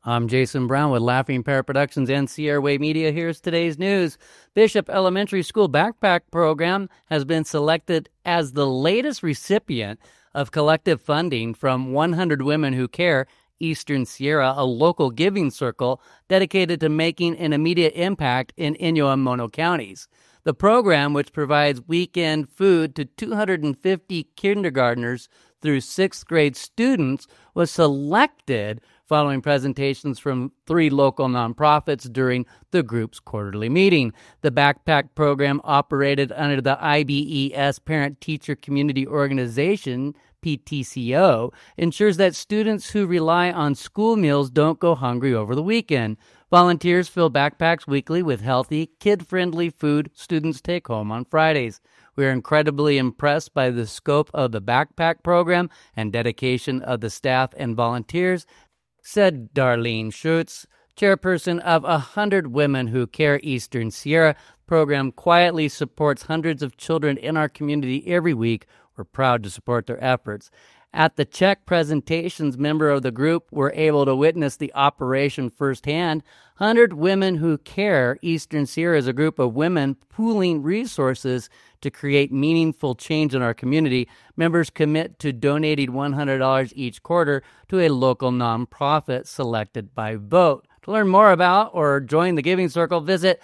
I'm Jason Brown with Laughing Parrot Productions and Sierra Way Media. Here's today's news. Bishop Elementary School Backpack Program has been selected as the latest recipient of collective funding from 100 Women Who Care Eastern Sierra, a local giving circle dedicated to making an immediate impact in Inyo and Mono counties. The program, which provides weekend food to 250 kindergartners through 6th grade students, was selected following presentations from 3 local nonprofits during the group's quarterly meeting. The backpack program, operated under the IBES Parent Teacher Community Organization, PTCO, ensures that students who rely on school meals don't go hungry over the weekend. Volunteers fill backpacks weekly with healthy, kid-friendly food students take home on Fridays. We are incredibly impressed by the scope of the backpack program and dedication of the staff and volunteers, said Darlene Schutz, chairperson of 100 Women Who Care Eastern Sierra. Program quietly supports hundreds of children in our community every week. We're proud to support their efforts. At the check presentations, members of the group were able to witness the operation firsthand. 100 Women Who Care Eastern Sierra is a group of women pooling resources to create meaningful change in our community. Members commit to donating $100 each quarter to a local nonprofit selected by vote. To learn more about or join the Giving Circle, visit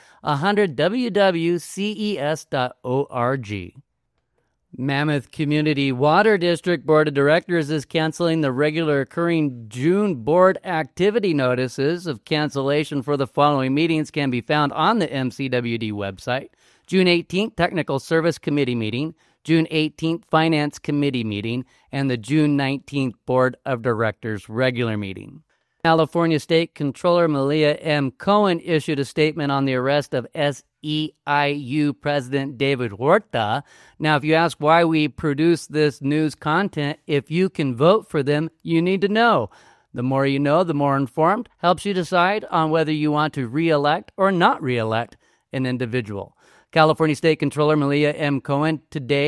100wwces.org. Mammoth Community Water District Board of Directors is canceling the regular occurring June board activity notices of cancellation for the following meetings can be found on the MCWD website. June 18th, Technical Service Committee meeting, June 18th, Finance Committee meeting, and the June 19th Board of Directors regular meeting. California State Controller Malia M. Cohen issued a statement on the arrest of SEIU President David Huerta. Now, if you ask why we produce this news content, if you can vote for them, you need to know. The more you know, the more informed, helps you decide on whether you want to re-elect or not re-elect an individual. California State Controller Malia M. Cohen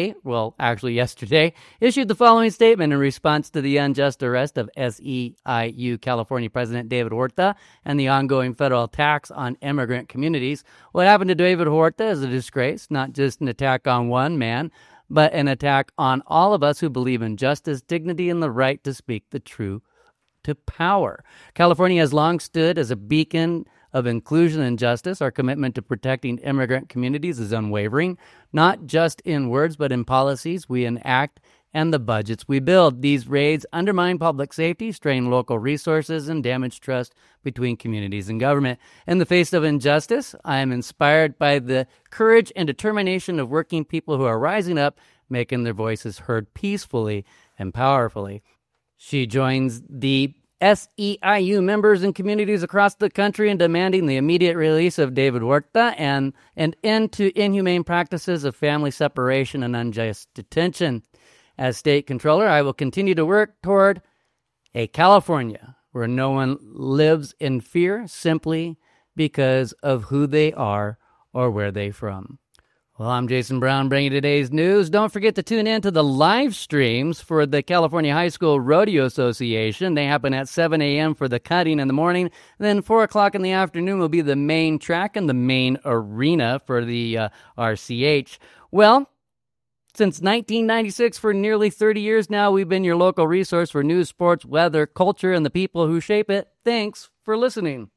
yesterday, issued the following statement in response to the unjust arrest of SEIU California President David Huerta and the ongoing federal attacks on immigrant communities. What happened to David Huerta is a disgrace, not just an attack on one man, but an attack on all of us who believe in justice, dignity, and the right to speak the truth to power. California has long stood as a beacon of inclusion and justice. Our commitment to protecting immigrant communities is unwavering, not just in words, but in policies we enact and the budgets we build. These raids undermine public safety, strain local resources, and damage trust between communities and government. In the face of injustice, I am inspired by the courage and determination of working people who are rising up, making their voices heard peacefully and powerfully. She joins the SEIU members and communities across the country in demanding the immediate release of David Huerta and an end to inhumane practices of family separation and unjust detention. As state controller, I will continue to work toward a California where no one lives in fear simply because of who they are or where they're from. Well, I'm Jason Brown bringing today's news. Don't forget to tune in to the live streams for the California High School Rodeo Association. They happen at 7 a.m. for the cutting in the morning. Then 4 o'clock in the afternoon will be the main track and the main arena for the RCH. Well, since 1996, for nearly 30 years now, we've been your local resource for news, sports, weather, culture, and the people who shape it. Thanks for listening.